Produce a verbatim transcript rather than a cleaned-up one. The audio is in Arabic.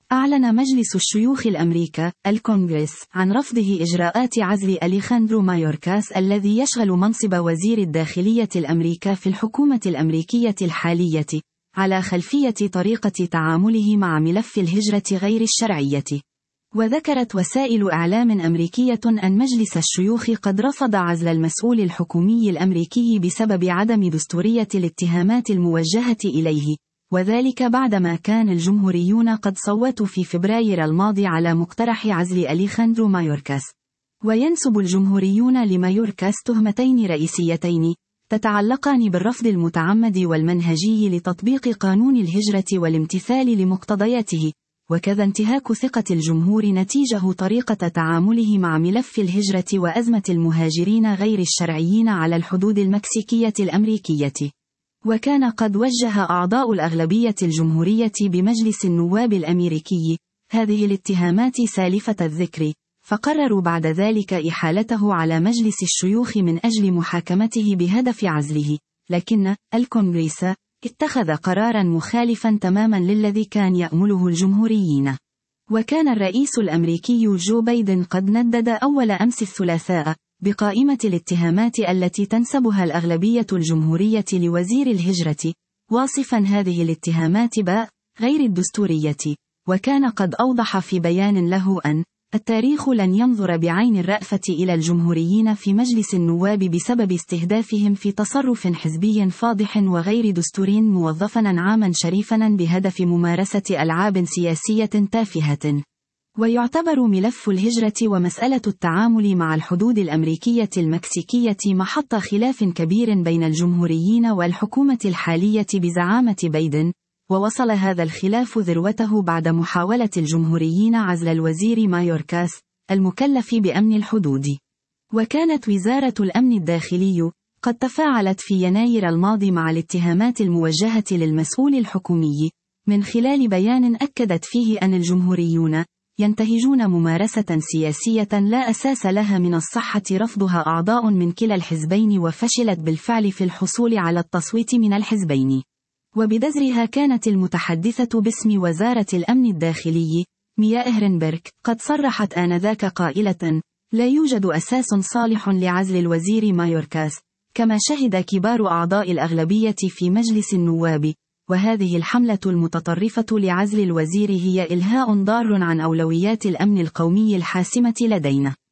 أعلن مجلس الشيوخ الأمريكا الكونغرس عن رفضه إجراءات عزل أليخاندرو مايوركاس الذي يشغل منصب وزير الداخلية الأمريكا في الحكومة الأمريكية الحالية، على خلفية طريقة تعامله مع ملف الهجرة غير الشرعية. وذكرت وسائل إعلام أمريكية أن مجلس الشيوخ قد رفض عزل المسؤول الحكومي الأمريكي بسبب عدم دستورية الاتهامات الموجهة إليه، وذلك بعدما كان الجمهوريون قد صوتوا في فبراير الماضي على مقترح عزل أليخاندرو مايوركاس. وينسب الجمهوريون لمايوركاس تهمتين رئيسيتين تتعلقان بالرفض المتعمد والمنهجي لتطبيق قانون الهجرة والامتثال لمقتضياته، وكذا انتهاك ثقة الجمهور نتيجة طريقة تعامله مع ملف الهجرة وأزمة المهاجرين غير الشرعيين على الحدود المكسيكية الأمريكية. وكان قد وجه أعضاء الأغلبية الجمهورية بمجلس النواب الأمريكي هذه الاتهامات سالفة الذكر، فقرروا بعد ذلك إحالته على مجلس الشيوخ من أجل محاكمته بهدف عزله، لكن الكونغرس اتخذ قرارا مخالفا تماما للذي كان يأمله الجمهوريين. وكان الرئيس الأمريكي جو بايدن قد ندد أول أمس الثلاثاء بقائمة الاتهامات التي تنسبها الأغلبية الجمهورية لوزير الهجرة، واصفا هذه الاتهامات ب غير الدستورية. وكان قد أوضح في بيان له أن التاريخ لن ينظر بعين الرأفة إلى الجمهوريين في مجلس النواب بسبب استهدافهم في تصرف حزبي فاضح وغير دستوري موظفا عاما شريفا بهدف ممارسة ألعاب سياسية تافهة. ويعتبر ملف الهجرة ومسألة التعامل مع الحدود الأمريكية المكسيكية محط خلاف كبير بين الجمهوريين والحكومة الحالية بزعامة بايدن، ووصل هذا الخلاف ذروته بعد محاولة الجمهوريين عزل الوزير مايوركاس المكلف بأمن الحدود. وكانت وزارة الأمن الداخلي قد تفاعلت في يناير الماضي مع الاتهامات الموجهة للمسؤول الحكومي، من خلال بيان أكدت فيه أن الجمهوريون ينتهجون ممارسة سياسية لا أساس لها من الصحة رفضها أعضاء من كلا الحزبين، وفشلت بالفعل في الحصول على التصويت من الحزبين. وبدزرها كانت المتحدثة باسم وزارة الأمن الداخلي ميا إهرنبرغ قد صرحت آنذاك قائلة: لا يوجد أساس صالح لعزل الوزير مايوركاس، كما شهد كبار أعضاء الأغلبية في مجلس النواب، وهذه الحملة المتطرفة لعزل الوزير هي إلهاء ضار عن أولويات الأمن القومي الحاسمة لدينا.